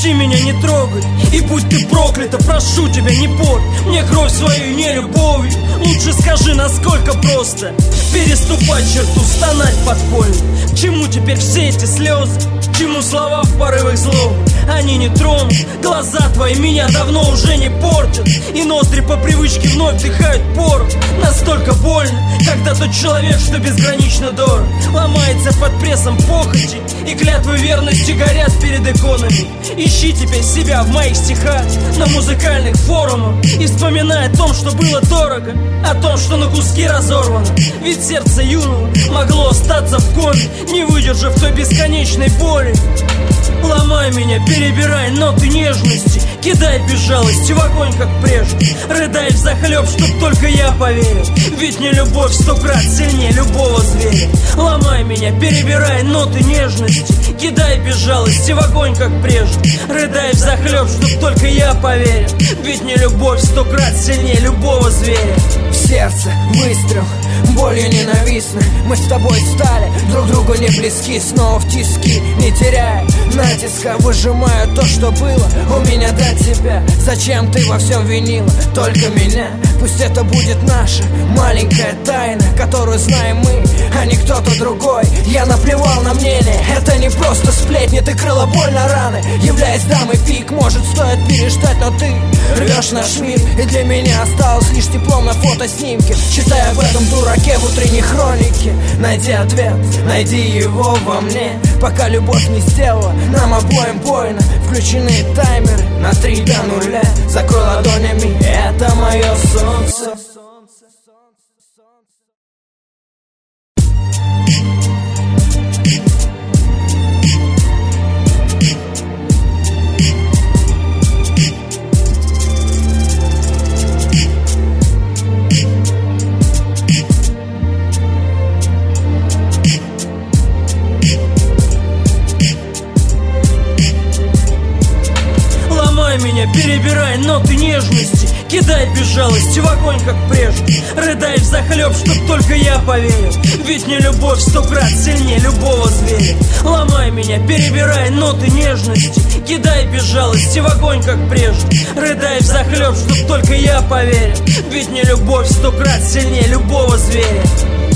Прости меня, не трогай, и будь ты проклята. Прошу тебя, не порт мне кровь свою не любовью. Лучше скажи, насколько просто переступать черту, стонать подпольно. К чему теперь все эти слезы? К чему слова в порывах злобы? Они не тронут, глаза твои меня давно уже не портят. И ноздри по привычке вновь вдыхают порох. Настолько больно, когда тот человек, что безгранично дорог, ломается под прессом похоти, и клятвы верности горят перед иконами. Ищи теперь себя в моих стихах, на музыкальных форумах, и вспоминай о том, что было дорого, о том, что на куски разорвано. Ведь сердце юного могло остаться в коме, не выдержав той бесконечной боли. Ломай меня, перебирай ноты нежности, кидай без жалости в огонь, как прежде. Рыдай взахлеб, чтоб только я поверил, ведь не любовь 100 крат сильнее любого зверя. Ломай меня, перебирай ноты нежности, кидай без жалости в огонь, как прежде. Рыдай взахлеб, чтоб только я поверил, ведь не любовь 100 крат сильнее любого зверя. В сердце выстрел, болью ненавистной. Мы с тобой стали друг другу не близки. Снова в тиски, не теряя натиска, выжимаю то, что было у меня до тебя. Зачем ты во всем винила только меня? Пусть это будет наша маленькая тайна, которую знаем мы, а не кто-то другой. Я наплевал на мнение, это не просто сплетни. Ты крыла боль на раны, являясь дамой пик. Может, стоит переждать, но ты рвешь наш мир, и для меня осталось лишь тепло на фотоснимке. Читай об этом дураке в утренней хронике. Найди ответ, найди его во мне, пока любовь не сделала нам обоим больно. Включены таймеры на 3 до 0. Закрой ладонями, это мое солнце. Меня, перебирай ноты нежности, кидай без жалости в огонь, как прежде. Рыдай взахлеб, чтоб только я поверил, ведь не любовь 100 крат сильнее любого зверя. Ломай меня, перебирай ноты нежности, кидай без жалости в огонь, как прежде. Рыдай взахлеб, чтоб только я поверил, ведь не любовь 100 крат сильнее любого зверя.